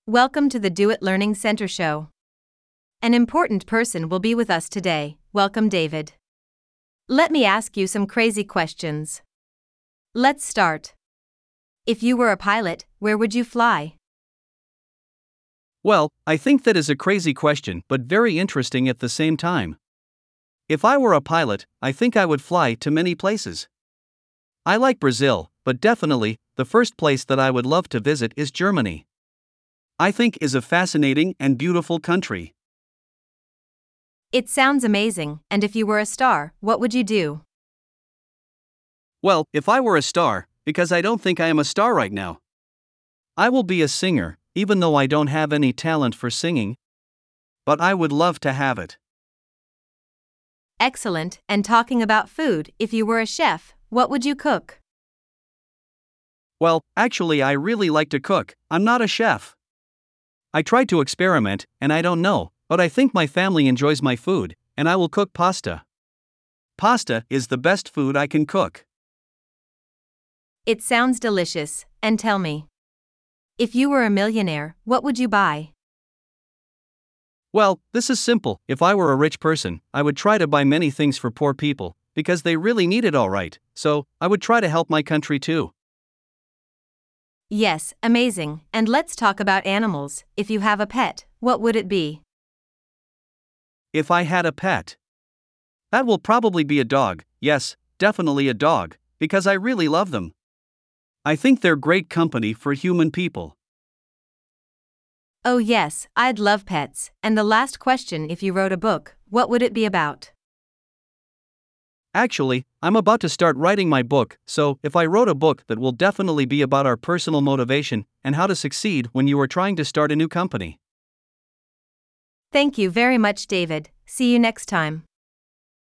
Welcome to the Do It Learning Center show. An important person will be with us today. Welcome, David. Let me ask you some crazy questions. Let's start. If you were a pilot, where would you fly? Well, I think that is a crazy question, but very interesting at the same time. If I were a pilot, I think I would fly to many places. I like Brazil, but definitely, the first place that I would love to visit is Germany. I think is a fascinating and beautiful country. It sounds amazing, and if you were a star, what would you do? Well, if I were a star, because I don't think I am a star right now. I will be a singer, even though I don't have any talent for singing. But I would love to have it. Excellent, and talking about food, if you were a chef, what would you cook? Well, actually, I really like to cook. I'm not a chef. I tried to experiment, and I don't know, but I think my family enjoys my food, and I will cook pasta. Pasta is the best food I can cook. It sounds delicious, and tell me. If you were a millionaire, what would you buy? Well, this is simple. If I were a rich person, I would try to buy many things for poor people, because they really need it all right, so I would try to help my country too. Yes, amazing, and let's talk about animals. If you have a pet, what would it be? If I had a pet, that will probably be a dog. Yes, definitely a dog, because I really love them. I think they're great company for human people. Oh yes, I'd love pets. And the last question, if you wrote a book, what would it be about? Actually, I'm about to start writing my book, so if I wrote a book that will definitely be about our personal motivation and how to succeed when you are trying to start a new company. Thank you very much, David. See you next time.